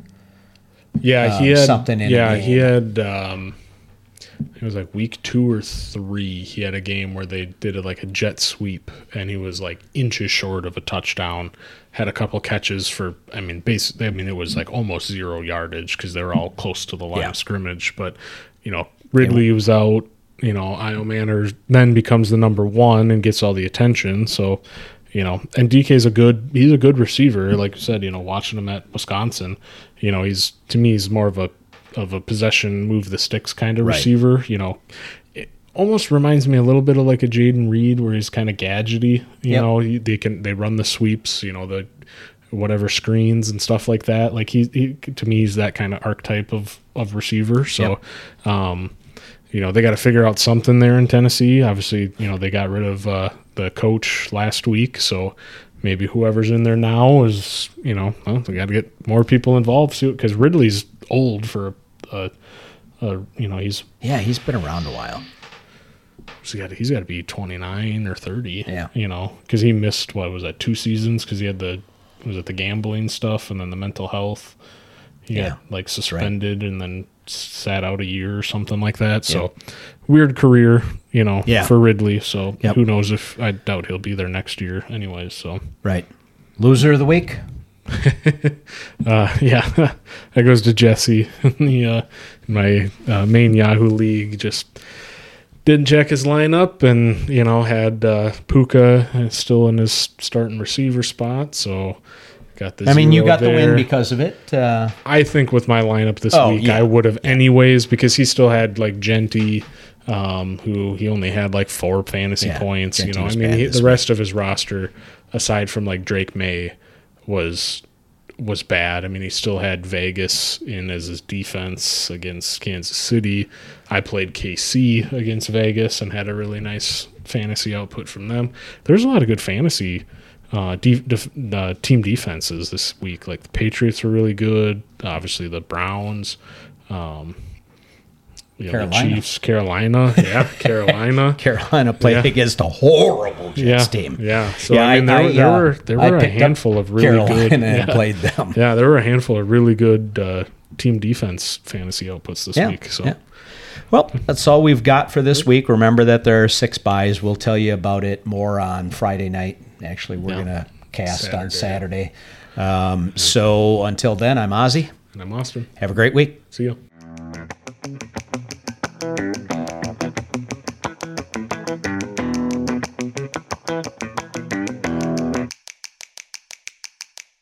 S5: Yeah, he
S4: um,
S5: had
S4: something in
S5: Yeah,
S4: the
S5: he
S4: game.
S5: had. Um, it was like week two or three. He had a game where they did it like a jet sweep, and he was like inches short of a touchdown. Had a couple catches for. I mean, basically, I mean, it was like almost zero yardage because they were all close to the line
S4: Yeah.
S5: of scrimmage. But you know, Ridley was out. You know, Io Manor then becomes the number one and gets all the attention. So. You know, and D K's a good, he's a good receiver. Like you said, you know, watching him at Wisconsin, you know, he's, to me, he's more of a, of a possession, move the sticks kind of
S4: Right.
S5: receiver. You know, it almost reminds me a little bit of like a Jaden Reed where he's kind of gadgety. You
S4: Yep.
S5: know, he, they can, they run the sweeps, you know, the whatever screens and stuff like that. Like he, he to me, he's that kind of archetype of, of receiver. So, um, you know, they got to figure out something there in Tennessee. Obviously, you know, they got rid of uh, the coach last week. So maybe whoever's in there now is, you know, well, they got to get more people involved. Because Ridley's old for, a, a, you know, he's
S4: Yeah, he's been around a while.
S5: he's got he's got to be twenty-nine or thirty.
S4: Yeah.
S5: You know, because he missed, what was that, two seasons? Because he had the, was it the gambling stuff and then the mental health? He
S4: Yeah,
S5: got like
S4: right.
S5: suspended and then sat out a year or something like that. So weird career, you know,
S4: Yeah.
S5: for Ridley. So
S4: Yep.
S5: who knows if, I doubt he'll be there next year anyways. So
S4: Right. Loser of the week?
S5: uh, yeah, that goes to Jesse. the, uh, my uh, main Yahoo league just didn't check his lineup and, you know, had uh, Puka still in his starting receiver spot. So got the
S4: I mean, you
S5: zero
S4: got the win
S5: there.
S4: because of it. Uh,
S5: I think with my lineup this
S4: Oh,
S5: week,
S4: yeah.
S5: I would have anyways because he still had like Genty, um, who he only had like four fantasy
S4: Yeah,
S5: points.
S4: Genty
S5: you know, I
S4: was
S5: mean,
S4: bad
S5: he,
S4: this
S5: the rest of his roster, aside from like Drake May, was was bad. I mean, he still had Vegas in as his defense against Kansas City. I played K C against Vegas and had a really nice fantasy output from them. There's a lot of good fantasy uh, def- def- uh, team defenses this week. Like the Patriots were really good. Obviously, the Browns. Um, you know, the
S4: Carolina.
S5: Chiefs, Carolina, yeah, Carolina,
S4: Carolina played
S5: Yeah.
S4: against a horrible Jets
S5: yeah,
S4: team.
S5: yeah. So
S4: Yeah,
S5: I mean, there,
S4: I-
S5: there
S4: I, uh,
S5: were there
S4: I
S5: were a
S4: picked up
S5: handful of really
S4: Carolina
S5: good,
S4: and
S5: yeah.
S4: played them.
S5: Yeah, there were a handful of really good uh, team defense fantasy outputs this
S4: Yeah,
S5: week. So
S4: yeah. Well, that's all we've got for this week. Remember that there are six buys. We'll tell you about it more on Friday night. Actually, we're
S5: Yeah.
S4: going to cast on
S5: Saturday.
S4: Saturday. Um, so until then, I'm Ozzy.
S5: and I'm Austin.
S4: Have a great week.
S5: See you.